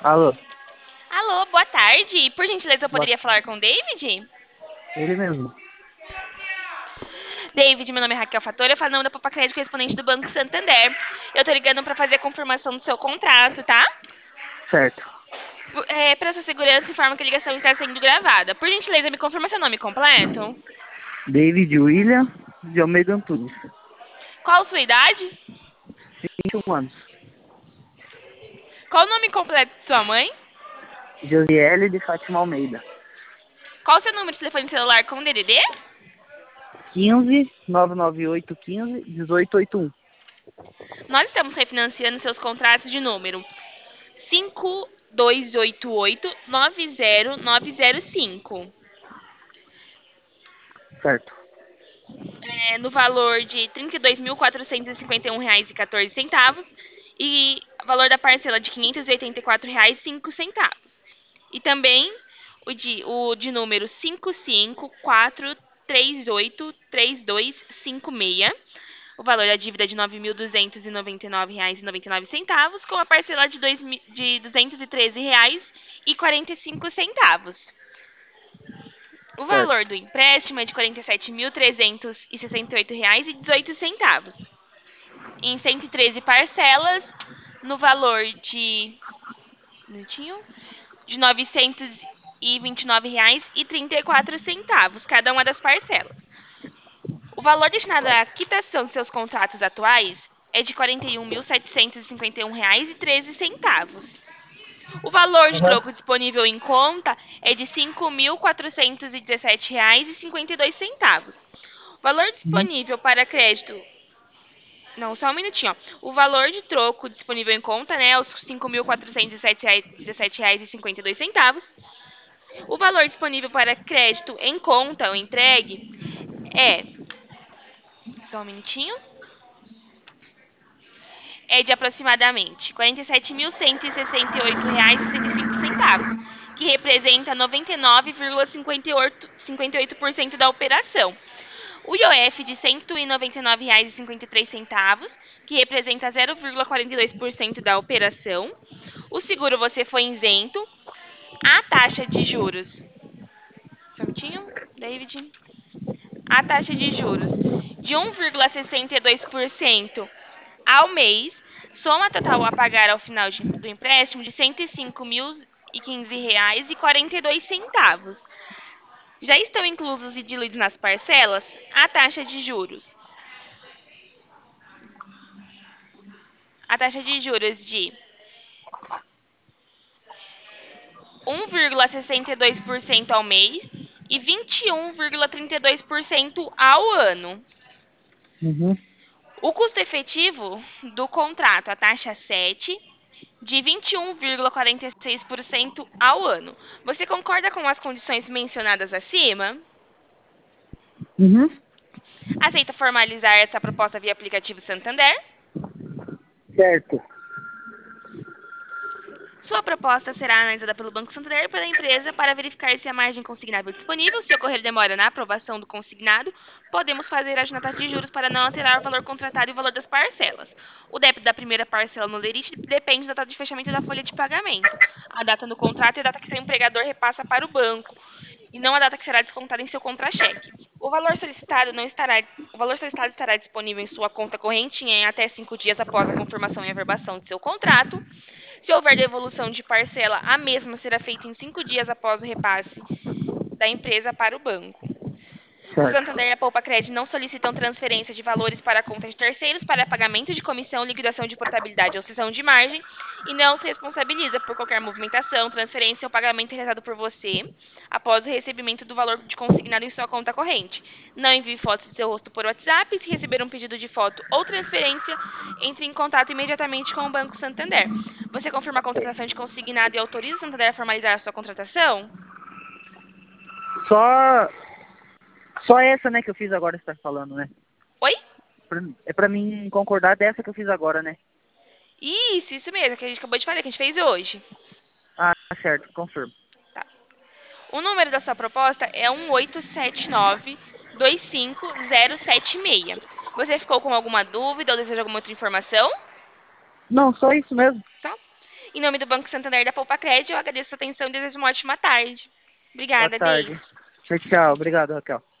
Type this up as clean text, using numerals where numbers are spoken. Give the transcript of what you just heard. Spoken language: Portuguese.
Alô, Alô, boa tarde. Por gentileza, eu boa... poderia falar com o David? ele mesmo. David, meu nome é Raquel Fator, eu falo em nome da Popa Crédito, correspondente do Banco Santander. Eu tô ligando para fazer a confirmação do seu contrato, tá? Certo. Para sua segurança, informa que a ligação está sendo gravada. Por gentileza, me confirma seu nome completo. David William de Almeida Antunes. Qual a sua idade? 21 anos. Qual o nome completo de sua mãe? Josiele de Fátima Almeida. Qual o seu número de telefone celular com DDD? 15 998 15 1881. Nós estamos refinanciando seus contratos de número 5288-90905. Certo. No valor de R$ 32.451,14 e o valor da parcela de R$ 584,05. E também o de número 5543832256, o valor da dívida de R$ 9.299,99 com a parcela de R$ 213,45. O Certo. valor do empréstimo é de R$ 47.368,18, em 113 parcelas, no valor minutinho, de R$ 929,34, cada uma das parcelas. O valor destinado à quitação de seus contratos atuais é de R$ 41.751,13. O valor de Aham. troco disponível em conta é de R$ 5.417,52. O valor Uhum. disponível para crédito. Não, só um minutinho, ó. O valor de troco disponível em conta, né, é os R$ 5.417,17,52. O valor disponível para crédito em conta ou entregue é. Só um minutinho. É de aproximadamente R$ 47.168,65, que representa 99,58% da operação. O IOF de R$ 199,53, que representa 0,42% da operação. O seguro você foi isento. A taxa de juros. Só um minutinho, David. A taxa de juros de 1,62% ao mês, soma total a pagar ao final do empréstimo de R$ 105.015,42. Já estão inclusos e diluídos nas parcelas a taxa de juros. A taxa de juros de 1,62% ao mês e 21,32% ao ano. Uhum. O custo efetivo do contrato, a taxa 7, de 21,46% ao ano. Você concorda com as condições mencionadas acima? Uhum. Aceita formalizar essa proposta via aplicativo Santander? Certo. Sua proposta será analisada pelo Banco Santander e pela empresa para verificar se a margem consignável é disponível. Se ocorrer demora na aprovação do consignado, podemos fazer a taxa de juros para não alterar o valor contratado e o valor das parcelas. O débito da primeira parcela no lerite depende da data de fechamento da folha de pagamento. A data no contrato é a data que seu empregador repassa para o banco e não a data que será descontada em seu contra-cheque. O valor solicitado estará disponível em sua conta corrente em até 5 dias após a confirmação e averbação de seu contrato. Se houver devolução de parcela, a mesma será feita em 5 dias após o repasse da empresa para o banco. O Certo. Santander e a Poupa Cred não solicitam transferência de valores para a conta de terceiros para pagamento de comissão, liquidação de portabilidade ou cessão de margem e não se responsabiliza por qualquer movimentação, transferência ou pagamento realizado por você após o recebimento do valor de consignado em sua conta corrente. Não envie fotos de seu rosto por WhatsApp. Se receber um pedido de foto ou transferência, entre em contato imediatamente com o Banco Santander. Você confirma a contratação de consignado e autoriza o Santander a formalizar a sua contratação? Só, só essa, né, que eu fiz agora, você tá falando, né? Oi? É pra mim concordar dessa que eu fiz agora, né? Isso mesmo, que a gente acabou de falar, que a gente fez hoje. Ah, certo, confirmo. Tá. O número da sua proposta é 1879-25076. Você ficou com alguma dúvida ou deseja alguma outra informação? Não, só isso mesmo. Só? Em nome do Banco Santander da Poupa Crédito, eu agradeço a atenção e desejo uma ótima tarde. Boa Obrigada, tarde. beijo. Tchau, tchau. Obrigado, Raquel.